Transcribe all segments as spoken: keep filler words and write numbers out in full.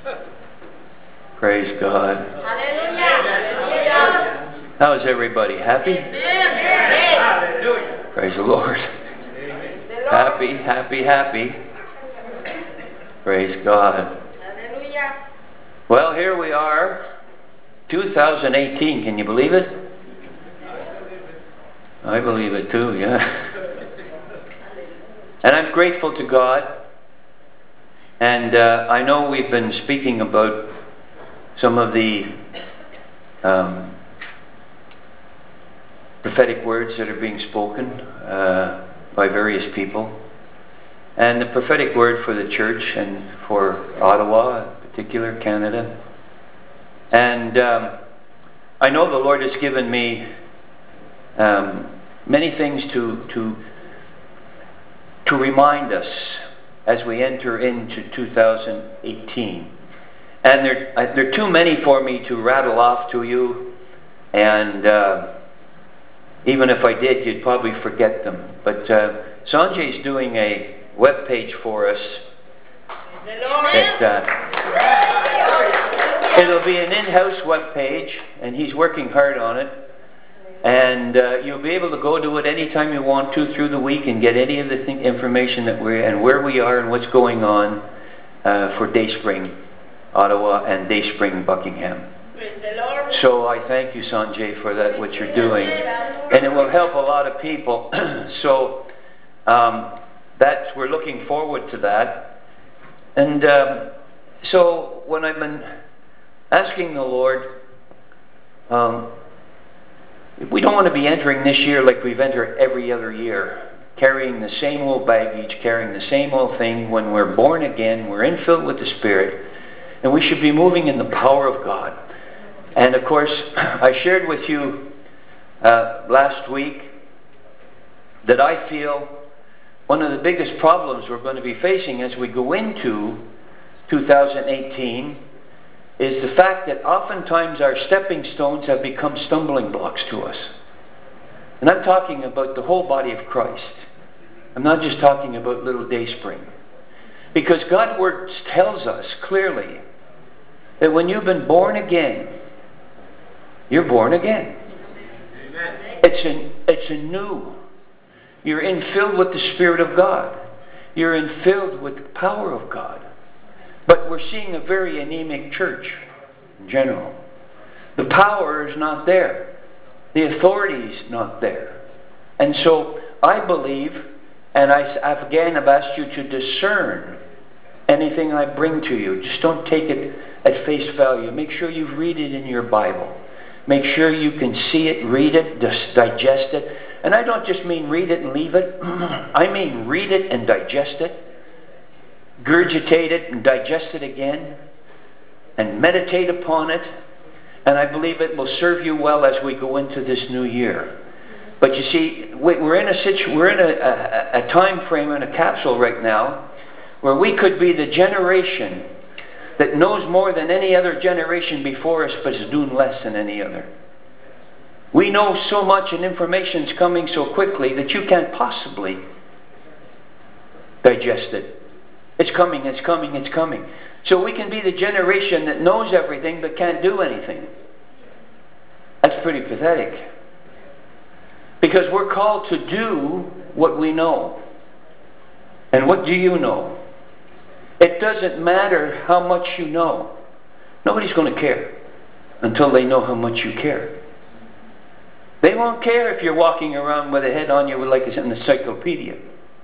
Praise God. Hallelujah. How is everybody? Happy? Yes. Praise the Lord. Happy, happy, happy. Praise God. Hallelujah. Well, here we are, two thousand eighteen. Can you believe it? I believe it too, yeah. And I'm grateful to God. And uh, I know we've been speaking about some of the um, prophetic words that are being spoken uh, by various people. And the prophetic word for the church and for Ottawa, in particular, Canada. And um, I know the Lord has given me um, many things to, to, to remind us as we enter into two thousand eighteen. And there, uh, there are too many for me to rattle off to you. And uh, even if I did, you'd probably forget them. But uh, Sanjay's doing a web page for us. That, uh, it'll be an in-house web page, and he's working hard on it. And uh, you'll be able to go to it anytime you want to through the week and get any of the th information that we're and where we are and what's going on uh, for Dayspring, Ottawa, and Dayspring, Buckingham. So I thank you, Sanjay, for that, what you're doing. And it will help a lot of people. So um, that's, we're looking forward to that. And um, so when I've been asking the Lord, um, we don't want to be entering this year like we've entered every other year, carrying the same old baggage, carrying the same old thing. When we're born again, we're infilled with the Spirit, and we should be moving in the power of God. And of course, I shared with you uh, last week that I feel one of the biggest problems we're going to be facing as we go into two thousand eighteen is the fact that oftentimes our stepping stones have become stumbling blocks to us. And I'm talking about the whole body of Christ. I'm not just talking about little Dayspring. Because God's Word tells us clearly that when you've been born again, you're born again. Amen. It's a, it's a new. You're infilled with the Spirit of God. You're infilled with the power of God. But we're seeing a very anemic church in general. The power is not there. The authority is not there. And so I believe, and I, I've again have asked you to discern anything I bring to you. Just don't take it at face value. Make sure you read it in your Bible. Make sure you can see it, read it, digest it. And I don't just mean read it and leave it. I mean read it and digest it. Gurgitate it and digest it again. And meditate upon it. And I believe it will serve you well as we go into this new year. But you see, we're in a situ we're in a, a, a time frame in a capsule right now where we could be the generation that knows more than any other generation before us, but is doing less than any other. We know so much and information's coming so quickly that you can't possibly digest it. It's coming, it's coming, it's coming. So we can be the generation that knows everything but can't do anything. That's pretty pathetic. Because we're called to do what we know. And what do you know? It doesn't matter how much you know. Nobody's going to care until they know how much you care. They won't care if you're walking around with a head on you like it's an encyclopedia.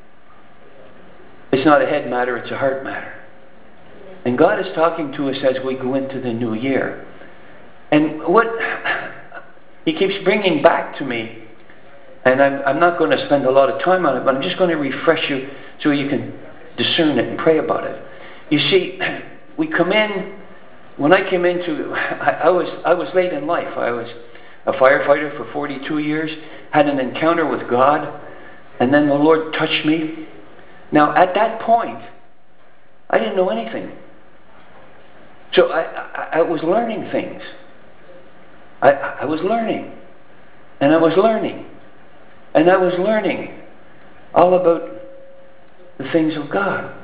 It's not a head matter, it's a heart matter. And God is talking to us as we go into the new year. And what He keeps bringing back to me, and I'm, I'm not going to spend a lot of time on it, but I'm just going to refresh you so you can discern it and pray about it. You see, we come in, when I came into, I, I, was, I was late in life. I was a firefighter for forty-two years, had an encounter with God, and then the Lord touched me. Now, at that point, I didn't know anything. So I, I, I was learning things. I, I was learning. And I was learning. And I was learning all about the things of God.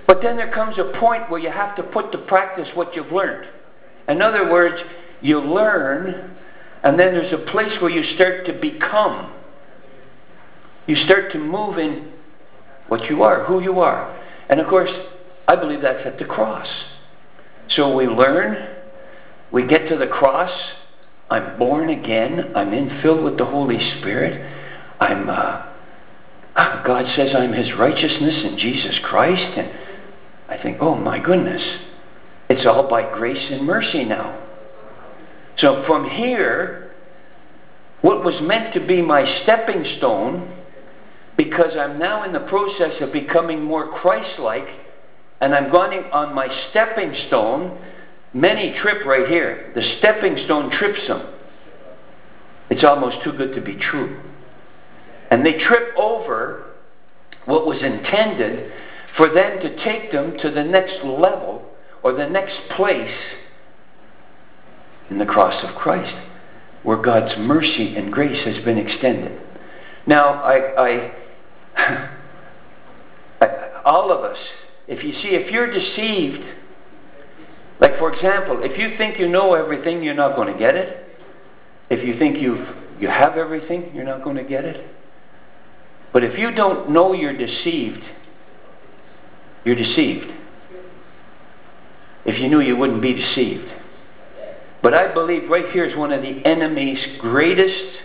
But then there comes a point where you have to put to practice what you've learned. In other words, you learn, and then there's a place where you start to become. You start to move in what you are, who you are. And of course, I believe that's at the cross. So we learn, we get to the cross, I'm born again, I'm infilled with the Holy Spirit, I'm, uh, God says I'm His righteousness in Jesus Christ, and I think, oh my goodness, it's all by grace and mercy now. So from here, what was meant to be my stepping stone, because I'm now in the process of becoming more Christ-like, and I'm going on my stepping stone, many trip right here. The stepping stone trips them. It's almost too good to be true. And they trip over what was intended for them to take them to the next level or the next place in the cross of Christ, where God's mercy and grace has been extended. Now, I, I, I all of us, if you see, if you're deceived, like for example, if you think you know everything, you're not going to get it. If you think you've, you have everything, you're not going to get it. But if you don't know you're deceived, you're deceived. If you knew, you wouldn't be deceived. But I believe right here is one of the enemy's greatest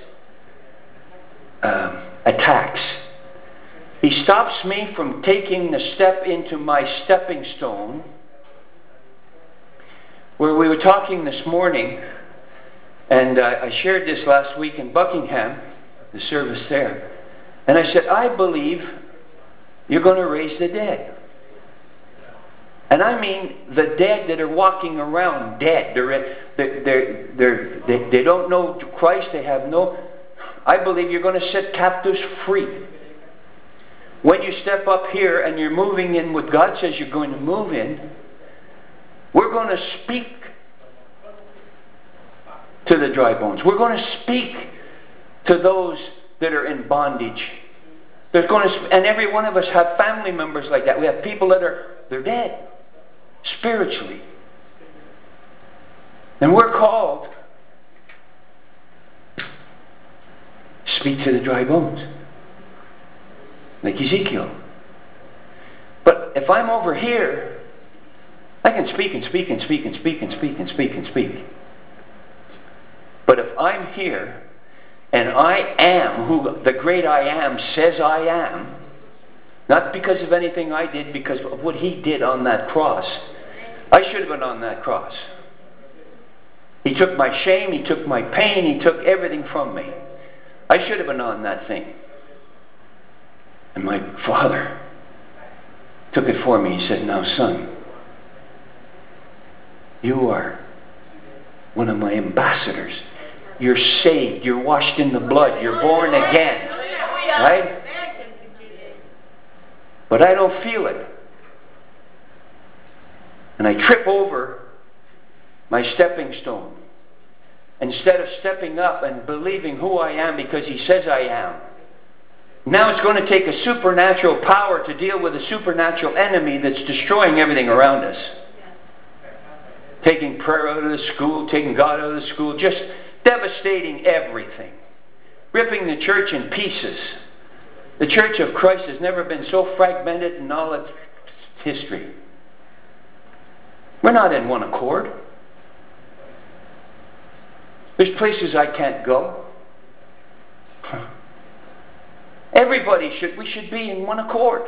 uh, attacks. He stops me from taking the step into my stepping stone. Where we were talking this morning, and uh, I shared this last week in Buckingham, the service there. And I said, I believe you're going to raise the dead. And I mean the dead that are walking around dead. They're, they're, they're, they're, they, they don't know Christ. They have no... I believe you're going to set captives free. When you step up here and you're moving in what God says you're going to move in, we're going to speak to the dry bones. We're going to speak to those that are in bondage. There's going to, and every one of us have family members like that. We have people that are they're dead spiritually. And we're called to speak to the dry bones. Like Ezekiel. But if I'm over here, I can speak and speak and speak and speak and speak and speak and speak. But if I'm here and I am who the great I am says I am, not because of anything I did, because of what He did on that cross. I should have been on that cross. He took my shame, He took my pain, He took everything from me. I should have been on that thing. And my Father took it for me. He said, now son, you are one of my ambassadors. You're saved. You're washed in the blood. You're born again. Right? But I don't feel it. And I trip over my stepping stone. Instead of stepping up and believing who I am because He says I am. Now it's going to take a supernatural power to deal with a supernatural enemy that's destroying everything around us. Taking prayer out of the school, taking God out of the school, just devastating everything. Ripping the church in pieces. The Church of Christ has never been so fragmented in all its history. We're not in one accord. There's places I can't go. Everybody should, we should be in one accord.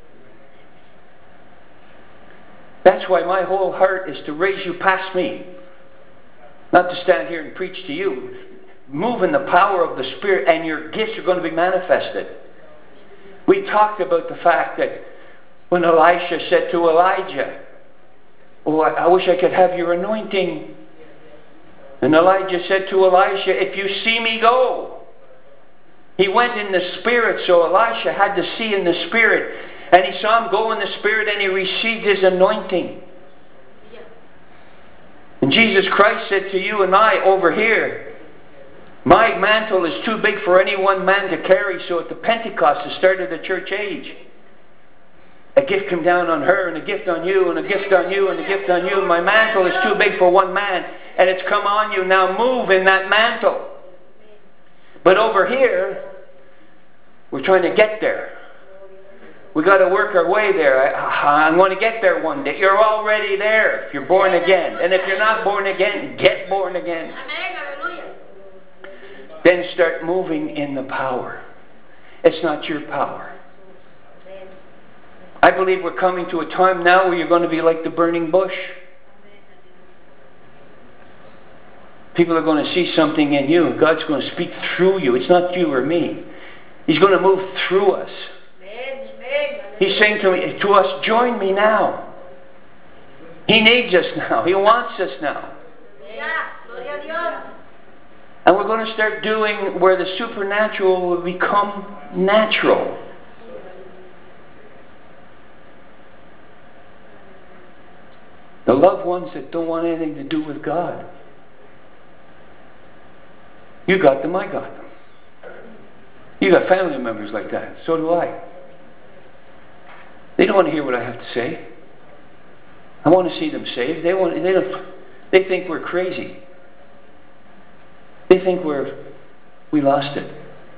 That's why my whole heart is to raise you past me. Not to stand here and preach to you. Move in the power of the Spirit and your gifts are going to be manifested. We talked about the fact that when Elisha said to Elijah, oh, I, I wish I could have your anointing. And Elijah said to Elisha, if you see me, go. He went in the Spirit, so Elisha had to see in the Spirit. And he saw him go in the Spirit and he received his anointing. And Jesus Christ said to you and I over here, my mantle is too big for any one man to carry. So at the Pentecost, the start of the church age, A gift come down on her, and a gift on you, and a gift on you, and a gift on you. My mantle is too big for one man, and it's come on you. Now move in that mantle. But over here, we're trying to get there. We've got to work our way there. I, I'm going to get there one day. You're already there if you're born again. And if you're not born again, get born again. Then start moving in the power. It's not your power. I believe we're coming to a time now where you're going to be like the burning bush. People are going to see something in you. God's going to speak through you. It's not you or me. He's going to move through us. He's saying to me, to us, join me now. He needs us now. He wants us now. And we're going to start doing where the supernatural will become natural. The loved ones that don't want anything to do with God. You got them, I got them. You got family members like that. So do I. They don't want to hear what I have to say. I want to see them saved. They want. They don't. They think we're crazy. They think we're we lost it.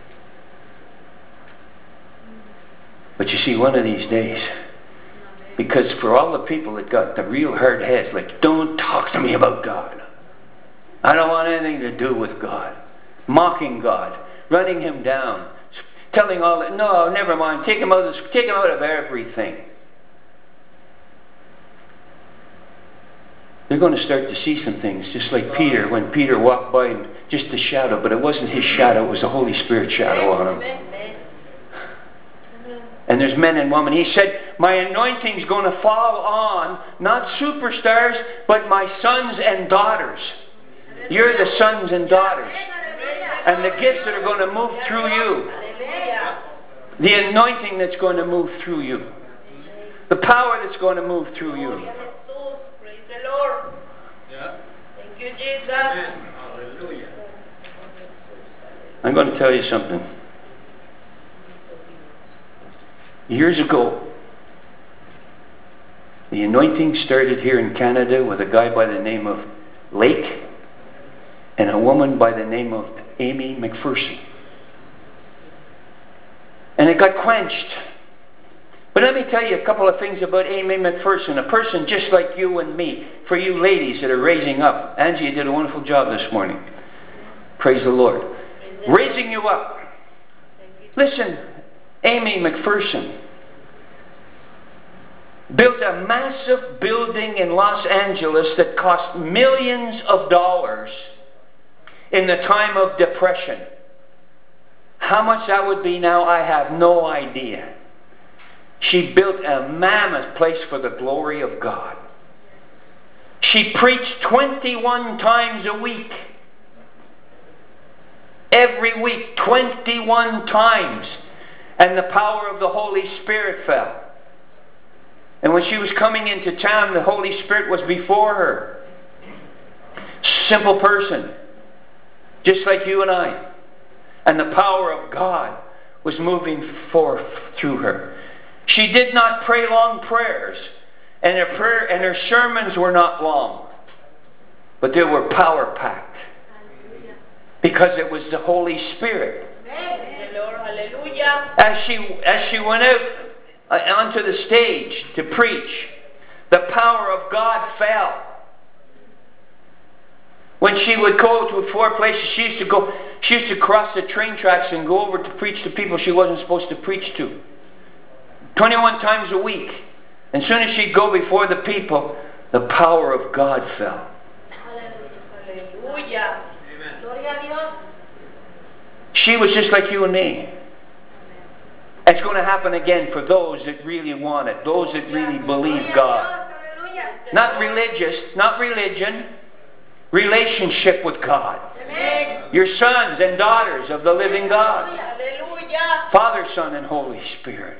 But you see, one of these days, because for all the people that got the real hard heads, like, don't talk to me about God. I don't want anything to do with God. Mocking God, running Him down, telling all that, no, never mind, take Him out of, take Him out of everything. They're going to start to see some things, just like Peter, when Peter walked by and just a shadow, but it wasn't his shadow, it was the Holy Spirit shadow on him. And there's men and women. He said, my anointing's going to fall on, not superstars, but my sons and daughters. You're the sons and daughters. And the gifts that are going to move through you. The anointing that's going to move through you. The power that's going to move through you. Praise the Lord. Thank you, Jesus. I'm going to tell you something. Years ago, the anointing started here in Canada with a guy by the name of Lake and a woman by the name of Amy McPherson. And it got quenched. But let me tell you a couple of things about Amy McPherson, a person just like you and me, for you ladies that are raising up. Angie, you did a wonderful job this morning. Praise the Lord. Raising you up. Listen, Amy McPherson built a massive building in Los Angeles that cost millions of dollars in the time of depression. How much that would be now, I have no idea. She built a mammoth place for the glory of God. She preached twenty-one times a week. Every week, twenty-one times. And the power of the Holy Spirit fell. And when she was coming into town, the Holy Spirit was before her. Simple person. Just like you and I. And the power of God was moving forth through her. She did not pray long prayers. And her prayer and her sermons were not long. But they were power-packed. Because it was the Holy Spirit. As she, as she went out uh, onto the stage to preach, the power of God fell. When she would go to four places, she used to go, she used to cross the train tracks and go over to preach to people she wasn't supposed to preach to. twenty-one times a week. And as soon as she'd go before the people, the power of God fell. Hallelujah. She was just like you and me. It's going to happen again for those that really want it. Those that really believe God. Not religious, not religion. Relationship with God. Your sons and daughters of the living God. Father, Son, and Holy Spirit.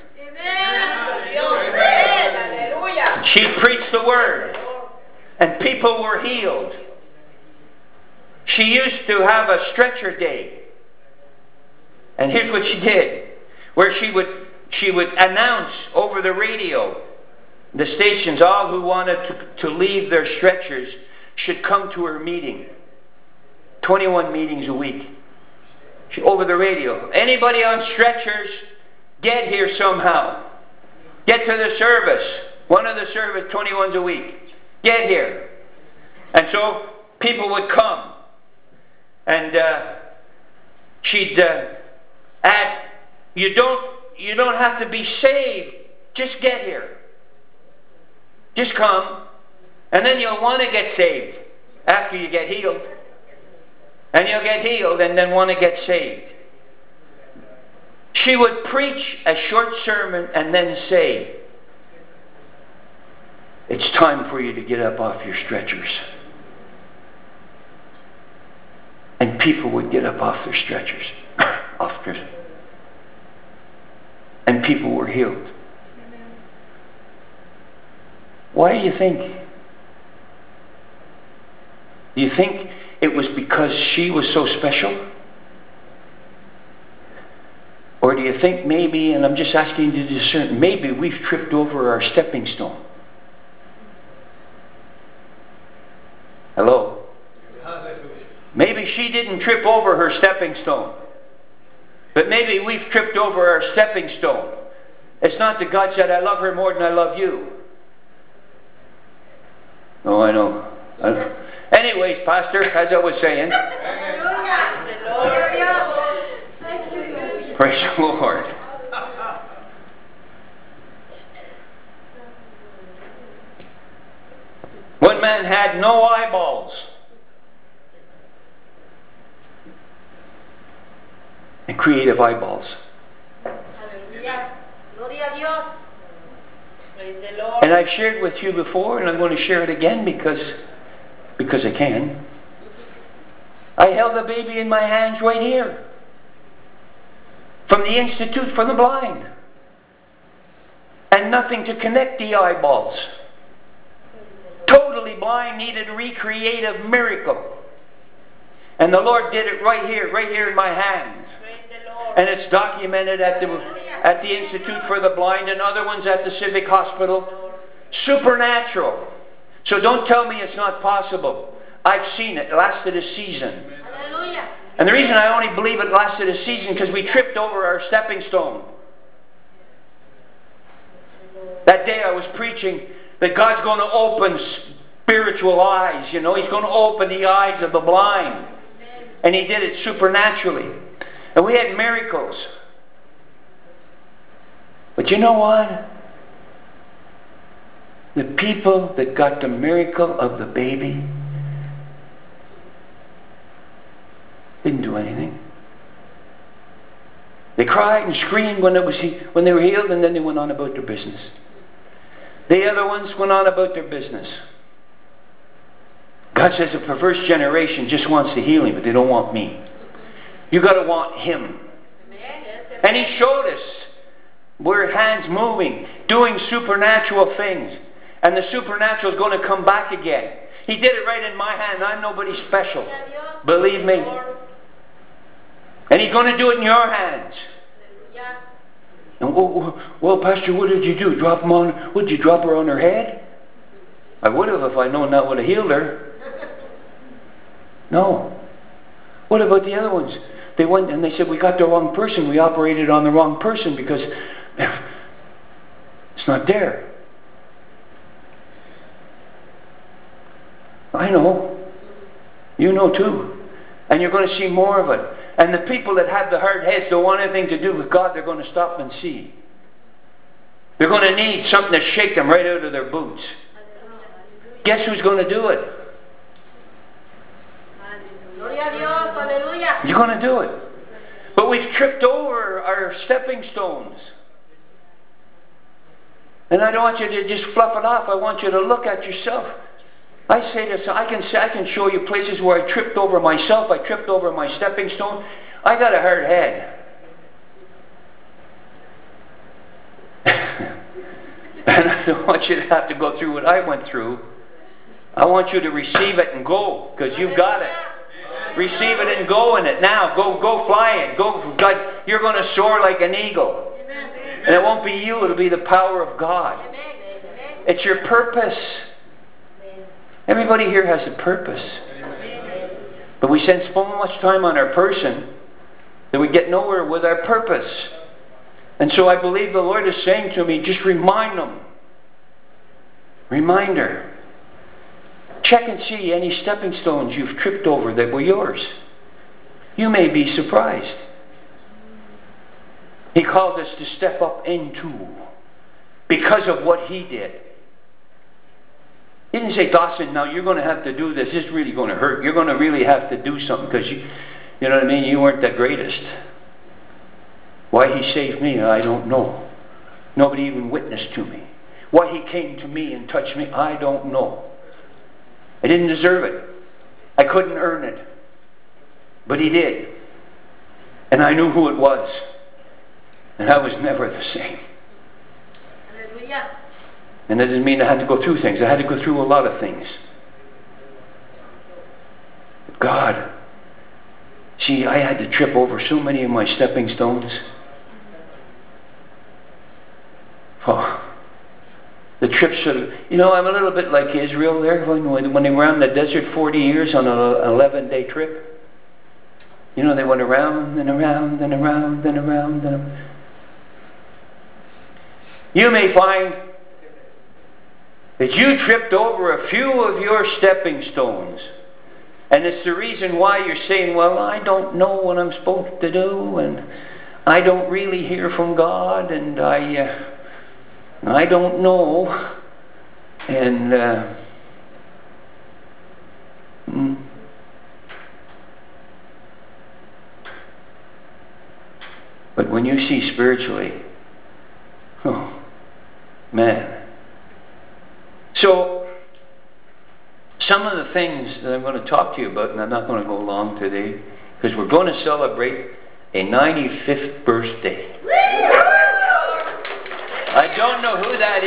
She preached the word. And people were healed. She used to have a stretcher day. And here's what she did. Where she would she would announce over the radio, the stations, all who wanted to, to leave their stretchers should come to her meeting. twenty-one meetings a week. She, over the radio. Anybody on stretchers, get here somehow. Get to the service. One of the service, twenty-ones a week. Get here. And so people would come. And uh, she'd uh, add, you don't, you don't have to be saved. Just get here. Just come. And then you'll want to get saved after you get healed. And you'll get healed and then want to get saved. She would preach a short sermon and then say, it's time for you to get up off your stretchers. And people would get up off their stretchers. off their, and people were healed. Why do you think? Do you think it was because she was so special? Or do you think maybe, and I'm just asking you to discern, maybe we've tripped over our stepping stone? Hello? Maybe she didn't trip over her stepping stone. But maybe we've tripped over our stepping stone. It's not that God said, I love her more than I love you. Oh, I know. I know. Anyways, Pastor, as I was saying. Praise the Lord. One man had no eyeballs. And creative eyeballs. And I've shared with you before, and I'm going to share it again because, because I can. I held the baby in my hands right here. From the Institute for the Blind. And nothing to connect the eyeballs. Totally blind, needed a recreative miracle. And the Lord did it right here, right here in my hands. And it's documented at the, at the Institute for the Blind and other ones at the Civic Hospital. Supernatural. So don't tell me it's not possible. I've seen it. It lasted a season. Hallelujah. And the reason I only believe it lasted a season because we tripped over our stepping stone. That day I was preaching that God's going to open spiritual eyes. You know, He's going to open the eyes of the blind. And He did it supernaturally. And we had miracles. But you know what? The people that got the miracle of the baby didn't do anything. They cried and screamed when, it was he, when they were healed, and then they went on about their business. The other ones went on about their business. God says a perverse generation just wants the healing, but they don't want me. You got to want Him. And He showed us where hands moving, doing supernatural things. And the supernatural is going to come back again. He did it right in my hand. I'm nobody special. Believe me. And He's going to do it in your hands. And well, well, Pastor, what did you do? Drop them on? Would you drop her on her head? I would have if I'd known that would have healed her. No. What about the other ones? They went and they said, we got the wrong person. We operated on the wrong person because it's not there. I know. You know too. And you're going to see more of it. And the people that have the hard heads don't want anything to do with God, they're going to stop and see. They're going to need something to shake them right out of their boots. Guess who's going to do it? You're going to do it. But we've tripped over our stepping stones. And I don't want you to just fluff it off. I want you to look at yourself. I say this, I can say, I can show you places where I tripped over myself. I tripped over my stepping stone. I got a hard head. And I don't want you to have to go through what I went through. I want you to receive it and go, because you've got it. Receive it and go in it now. Go, go fly it. Go, God, you're going to soar like an eagle. And it won't be you, it'll be the power of God. It's your purpose. Everybody here has a purpose. But we spend so much time on our person that we get nowhere with our purpose. And so I believe the Lord is saying to me, just remind them. Reminder. Check and see any stepping stones you've tripped over that were yours. You may be surprised. He called us to step up into because of what He did. He didn't say, Dawson, now you're going to have to do this. This is really going to hurt. You're going to really have to do something because you, you know what I mean? You weren't the greatest. Why He saved me, I don't know. Nobody even witnessed to me. Why He came to me and touched me, I don't know. I didn't deserve it. I couldn't earn it. But He did. And I knew who it was. And I was never the same. Hallelujah. And that doesn't mean I had to go through things. I had to go through a lot of things. God, see, I had to trip over so many of my stepping stones. Oh, the trips of, you know, I'm a little bit like Israel there when, when they were around the desert forty years on an eleven-day trip. You know, they went around and around and around and around and around. You may find that you tripped over a few of your stepping stones. And it's the reason why you're saying, well, I don't know what I'm supposed to do, and I don't really hear from God, and I, uh, I don't know. And, uh, mm. But when you see spiritually, oh, man. So, some of the things that I'm going to talk to you about, and I'm not going to go long today, because we're going to celebrate a ninety-fifth birthday. I don't know who that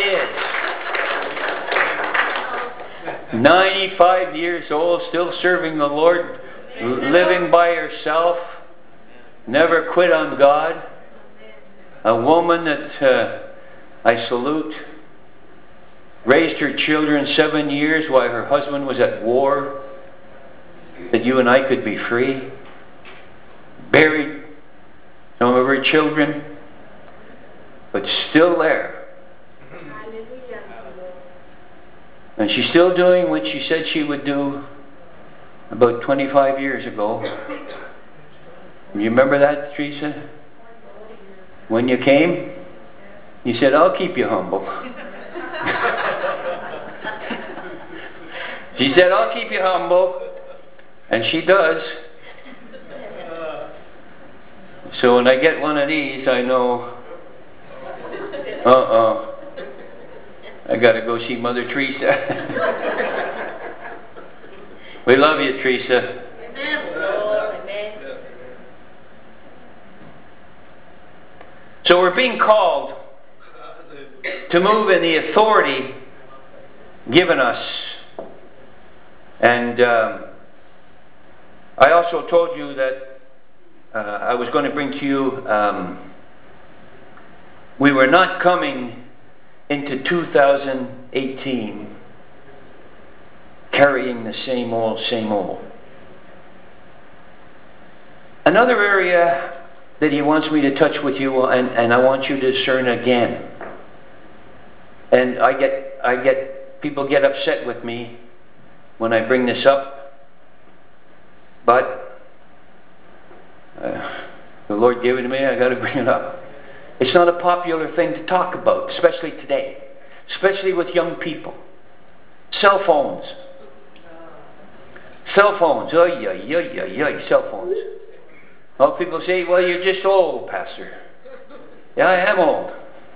is. ninety-five years old, still serving the Lord, living by herself, never quit on God. A woman that uh, I salute. Raised her children seven years while her husband was at war, that you and I could be free. Buried some of her children, but still there. And she's still doing what she said she would do about twenty-five years ago. You remember that, Teresa? When you came, you said, I'll keep you humble. She said, I'll keep you humble. And she does. So when I get one of these, I know, uh-oh, I got to go see Mother Teresa. We love you, Teresa. Amen. So we're being called to move in the authority given us. And um, I also told you that uh, I was going to bring to you, um, we were not coming into two thousand eighteen carrying the same old, same old. Another area that He wants me to touch with you, and, and I want you to discern again. And I get, I get, people get upset with me when I bring this up, but uh, the Lord gave it to me, I got to bring it up. It's not a popular thing to talk about, especially today, especially with young people. Cell phones. Cell phones. Oh, yeah, yeah, yeah, yeah, cell phones. Well, people say, well, you're just old, Pastor. Yeah, I am old.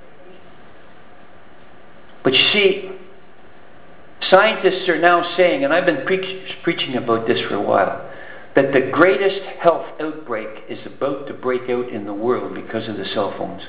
But you see, scientists are now saying, and I've been preach, preaching about this for a while, that the greatest health outbreak is about to break out in the world because of the cell phones.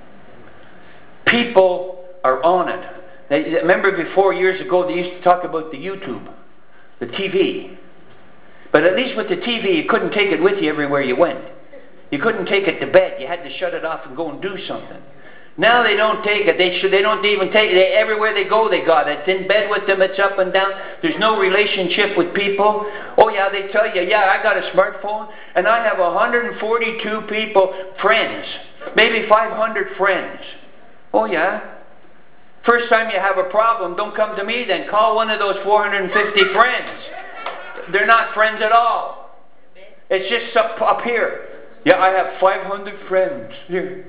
People are on it. They, remember before, years ago, they used to talk about the YouTube, the T V. But at least with the T V, you couldn't take it with you everywhere you went. You couldn't take it to bed. You had to shut it off and go and do something. Now they don't take it. They should. They don't even take it. They, everywhere they go, they got it. It's in bed with them. It's up and down. There's no relationship with people. Oh yeah, they tell you, yeah, I got a smartphone and I have one hundred forty-two people, friends, maybe five hundred friends. Oh yeah. First time you have a problem, don't come to me then. Call one of those four hundred fifty friends. They're not friends at all. It's just up, up here. Yeah, I have five hundred friends here.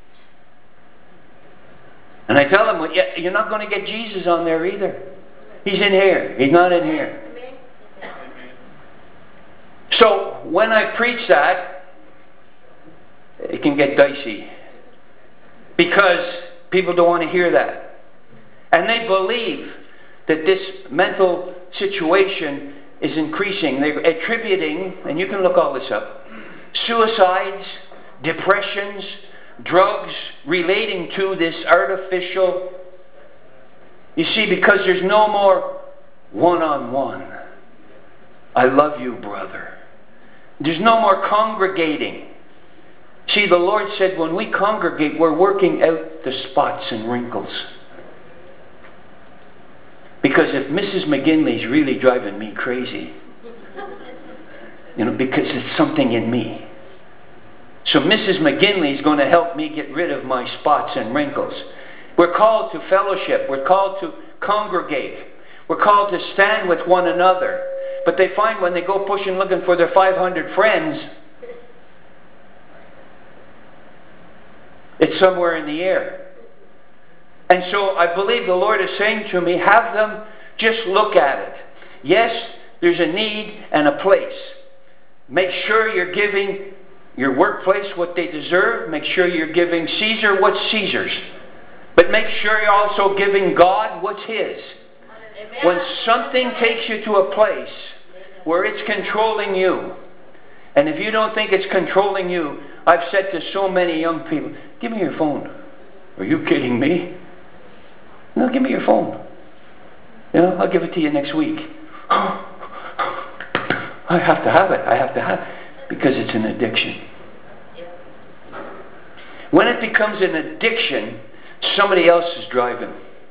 And I tell them, well, yeah, you're not going to get Jesus on there either. He's in here. He's not in here. So, when I preach that, it can get dicey. Because people don't want to hear that. And they believe that this mental situation is increasing. They're attributing, and you can look all this up, suicides, depressions, drugs relating to this artificial. You see, because there's no more one-on-one. I love you, brother. There's no more congregating. See, the Lord said when we congregate, we're working out the spots and wrinkles. Because if Missus McGinley's really driving me crazy, you know, because it's something in me. So Missus McGinley is going to help me get rid of my spots and wrinkles. We're called to fellowship. We're called to congregate. We're called to stand with one another. But they find when they go pushing looking for their five hundred friends, it's somewhere in the air. And so I believe the Lord is saying to me, have them just look at it. Yes, there's a need and a place. Make sure you're giving your workplace what they deserve. Make sure you're giving Caesar what's Caesar's. But make sure you're also giving God what's His. Amen. When something takes you to a place where it's controlling you, and if you don't think it's controlling you, I've said to so many young people, give me your phone. Are you kidding me? No, give me your phone. You know, I'll give it to you next week. I have to have it. I have to have it. Because it's an addiction. When it becomes an addiction, somebody else is driving.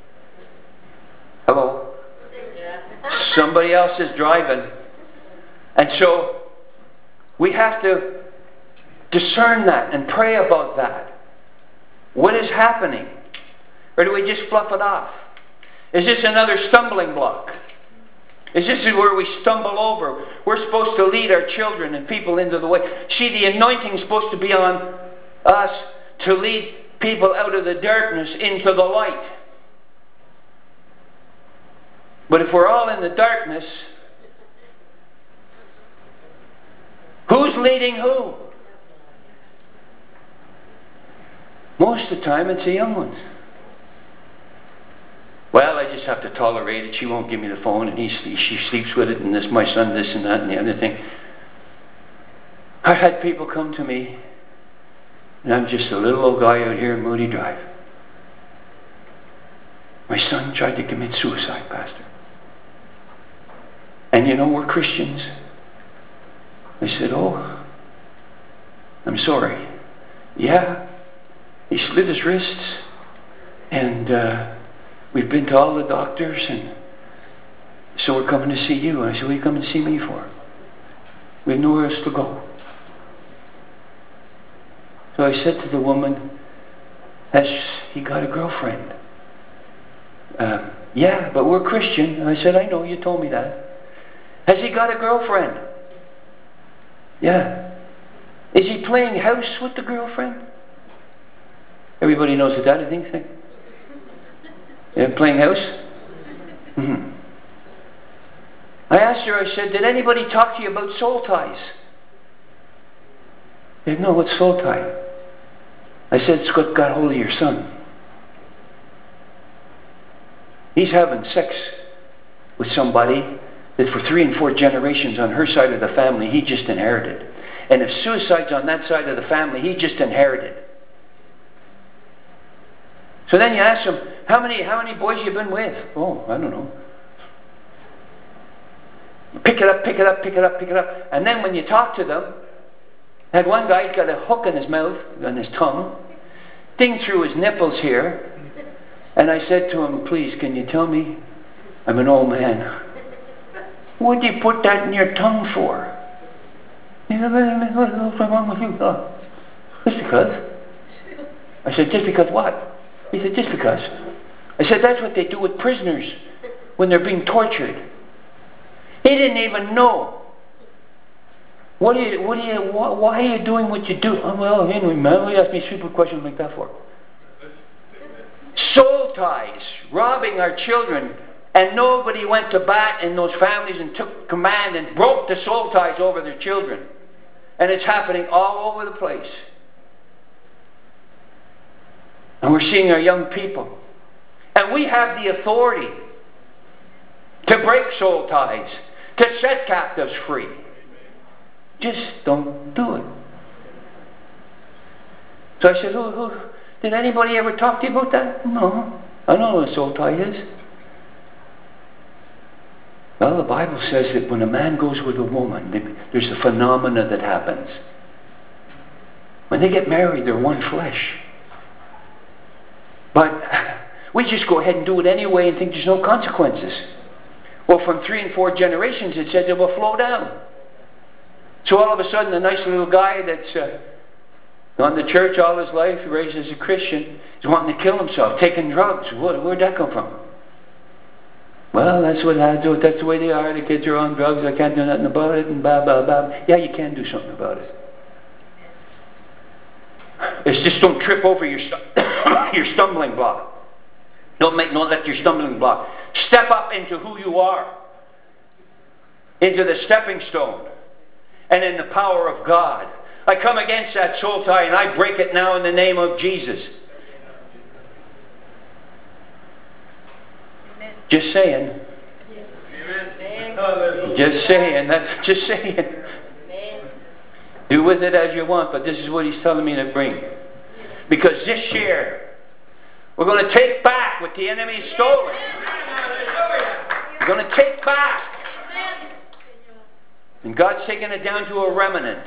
Hello? Somebody else is driving. And so, we have to discern that and pray about that. What is happening? Or do we just fluff it off? Is this another stumbling block? Is this where we stumble over? We're supposed to lead our children and people into the way. See, the anointing is supposed to be on us to lead people out of the darkness into the light. But if we're all in the darkness, who's leading who? Most of the time it's the young ones. Well, I just have to tolerate it. She won't give me the phone, and he, she sleeps with it, and this, my son, this and that, and the other thing. I've had people come to me, and I'm just a little old guy out here in Moody Drive. My son tried to commit suicide, Pastor. And you know, we're Christians. I said, oh, I'm sorry. Yeah, he slit his wrists, and uh, we've been to all the doctors, and so we're coming to see you. And I said, what are you coming to see me for? We have nowhere else to go. So I said to the woman, has he got a girlfriend? Um, yeah, but we're Christian. And I said, I know, you told me that. Has he got a girlfriend? Yeah. Is he playing house with the girlfriend? Everybody knows what that is, I think. Yeah, playing house? Mm-hmm. I asked her, I said, did anybody talk to you about soul ties? She said, no, what's soul tie? I said, it's got, got hold of your son. He's having sex with somebody that for three and four generations on her side of the family, he just inherited. And if suicide's on that side of the family, he just inherited. So then you ask him, how many, how many boys you been with? Oh, I don't know. Pick it up, pick it up, pick it up, pick it up. And then when you talk to them, had one guy got a hook in his mouth, on his tongue, thing through his nipples here. And I said to him, please, can you tell me? I'm an old man. What did you put that in your tongue for? What's wrong with you? Oh, just because. I said, just because what? He said, just because. I said, that's what they do with prisoners when they're being tortured. He didn't even know. What are you, what are you, why, why are you doing what you do? Oh, well, anyway, man, why you ask me stupid questions like that for? Soul ties, robbing our children, and nobody went to bat in those families and took command and broke the soul ties over their children. And it's happening all over the place. And we're seeing our young people. And we have the authority to break soul ties, to set captives free. Just don't do it. So I said, who, who, did anybody ever talk to you about that? No. I don't know what a soul tie is. Well, the Bible says that when a man goes with a woman, there's a phenomena that happens. When they get married, they're one flesh. But we just go ahead and do it anyway and think there's no consequences. Well, from three and four generations, it says it will flow down. So all of a sudden, a nice little guy that's uh, gone to church all his life, raised as a Christian, is wanting to kill himself, taking drugs. What, where'd that come from? Well, that's what I do. That's the way they are. The kids are on drugs. I can't do nothing about it. And blah, blah, blah. Yeah, you can do something about it. It's just don't trip over your, stu your stumbling block. Don't make, don't let your stumbling block. Step up into who you are. Into the stepping stone. And in the power of God. I come against that soul tie and I break it now in the name of Jesus. Amen. Just saying. Amen. Just saying. That's just saying. Amen. Do with it as you want, but this is what he's telling me to bring. Because this year, we're going to take back what the enemy has stolen. We're going to take back. And God's taking it down to a remnant.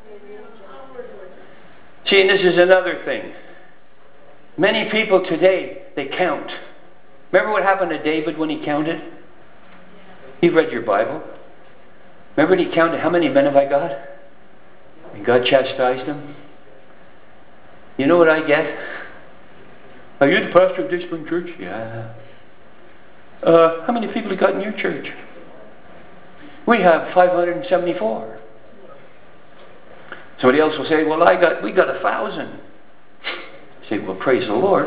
See, and this is another thing. Many people today, they count. Remember what happened to David when he counted? You've read your Bible. Remember when he counted, how many men have I got? And God chastised him. You know what I get? Are you the pastor of Discipline Church? Yeah. Uh, how many people have you got in your church? We have five hundred seventy-four. Somebody else will say, well, I got, we got a thousand. I say, well, praise the Lord.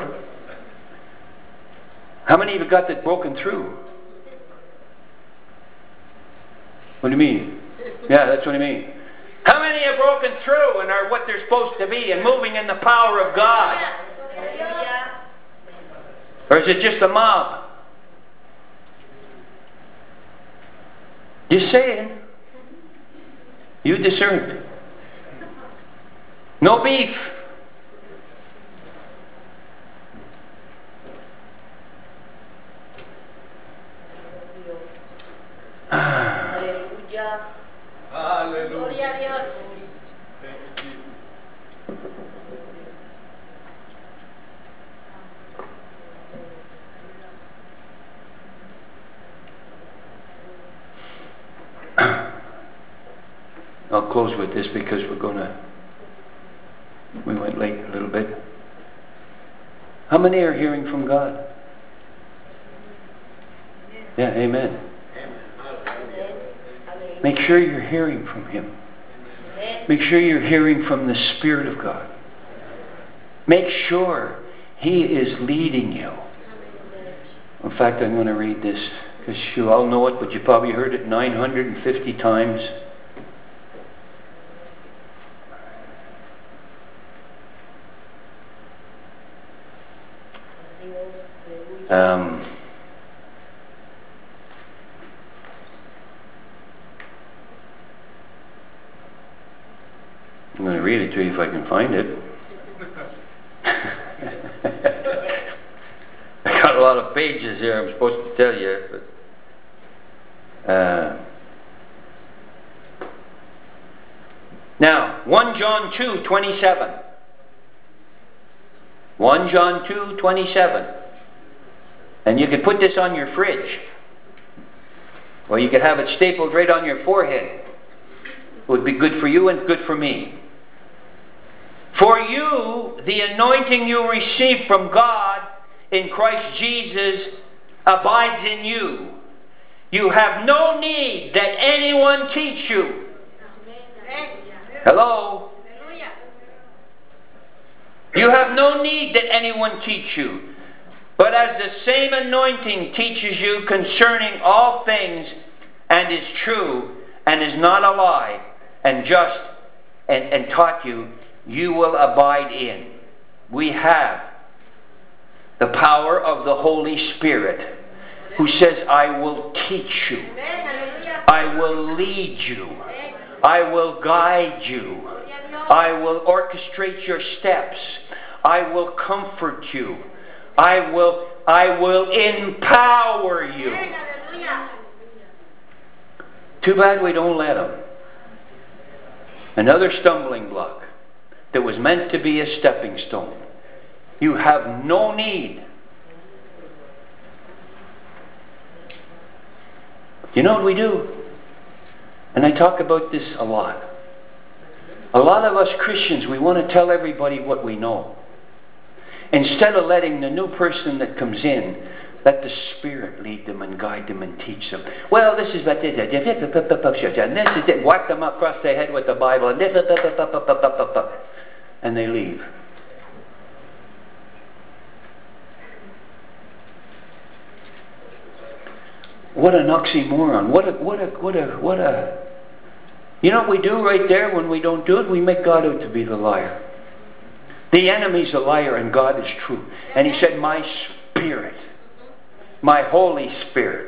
How many of you got that broken through? What do you mean? Yeah, that's what I mean. How many have broken through and are what they're supposed to be and moving in the power of God? Or is it just a mob? Just saying. You discern. No beef. Hallelujah. Hallelujah. I'll close with this because we're going to, we went late a little bit. How many are hearing from God? Yeah, amen. Make sure you're hearing from Him. Make sure you're hearing from the Spirit of God. Make sure He is leading you. In fact, I'm going to read this because you all know it, but you probably heard it nine hundred fifty times. Um, I'm going to read it to you if I can find it. I got a lot of pages here I'm supposed to tell you, but uh, now First John two twenty-seven. First John two twenty-seven. And you could put this on your fridge. Or you could have it stapled right on your forehead. It would be good for you and good for me. For you, the anointing you receive from God in Christ Jesus abides in you. You have no need that anyone teach you. Hello? You have no need that anyone teach you. But as the same anointing teaches you concerning all things, and is true, and is not a lie, and just, and, and taught you, you will abide in. We have the power of the Holy Spirit, who says, I will teach you. I will lead you. I will guide you. I will orchestrate your steps. I will comfort you. I will, I will empower you. Too bad we don't let him. Another stumbling block that was meant to be a stepping stone. You have no need. You know what we do? And I talk about this a lot. A lot of us Christians, we want to tell everybody what we know. Instead of letting the new person that comes in, let the Spirit lead them and guide them and teach them. Well, this is what this is. And this is it. Whack them across their head with the Bible. And this, and they leave. What an oxymoron. What a, what a, what a, what a... You know what we do right there when we don't do it? We make God out to be the liar. The enemy's a liar and God is true. And he said, my Spirit, my Holy Spirit.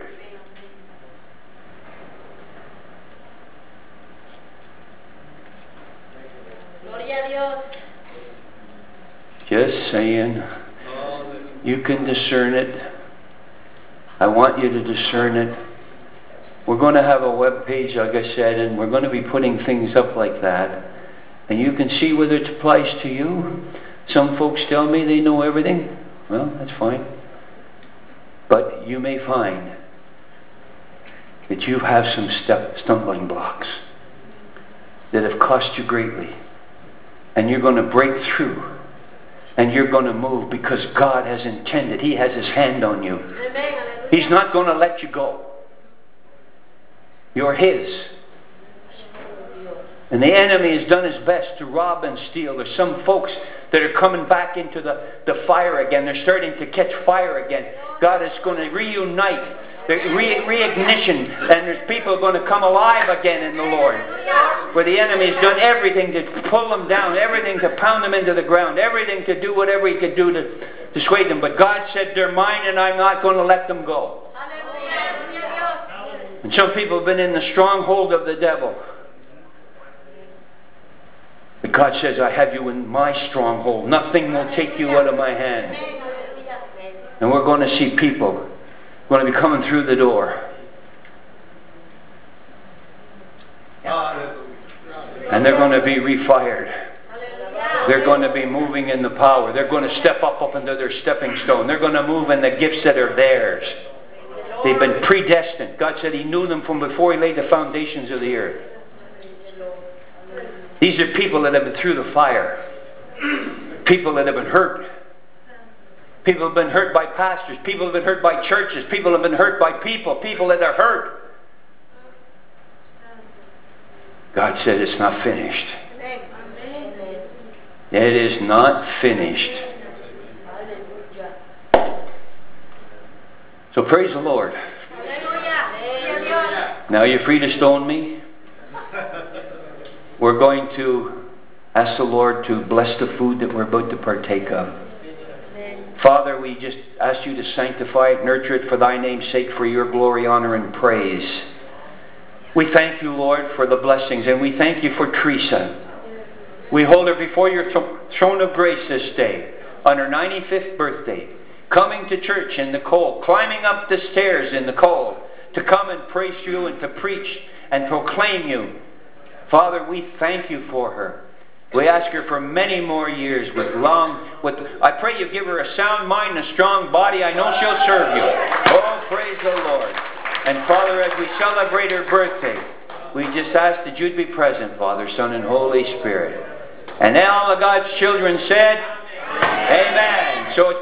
Just saying. You can discern it. I want you to discern it. We're going to have a web page, like I said, and we're going to be putting things up like that. And you can see whether it applies to you. Some folks tell me they know everything. Well, that's fine. But you may find that you have some step, stumbling blocks that have cost you greatly. And you're going to break through. And you're going to move because God has intended. He has His hand on you. He's not going to let you go. You're His. And the enemy has done his best to rob and steal. There's some folks that are coming back into the, the fire again. They're starting to catch fire again. God is going to reunite, the re, reignition, and there's people going to come alive again in the Lord. Where the enemy has done everything to pull them down, everything to pound them into the ground, everything to do whatever he could do to dissuade them. But God said, they're mine and I'm not going to let them go. And some people have been in the stronghold of the devil. But God says, I have you in my stronghold. Nothing will take you out of my hand. And we're going to see people going to be coming through the door. And they're going to be refired. They're going to be moving in the power. They're going to step up up into their stepping stone. They're going to move in the gifts that are theirs. They've been predestined. God said He knew them from before He laid the foundations of the earth. These are people that have been through the fire. People that have been hurt. People have been hurt by pastors. People have been hurt by churches. People have been hurt by people. People that are hurt. God said it's not finished. It is not finished. So praise the Lord. Now you're free to stone me. We're going to ask the Lord to bless the food that we're about to partake of. Father, we just ask you to sanctify it, nurture it for thy name's sake, for your glory, honor, and praise. We thank you, Lord, for the blessings, and we thank you for Teresa. We hold her before your th- throne of grace this day, on her ninety-fifth birthday, coming to church in the cold, climbing up the stairs in the cold, to come and praise you and to preach and proclaim you. Father, we thank you for her. We ask her for many more years with long, with, I pray you give her a sound mind and a strong body. I know she'll serve you. Oh, praise the Lord. And Father, as we celebrate her birthday, we just ask that you'd be present, Father, Son, and Holy Spirit. And then all of God's children said, Amen. So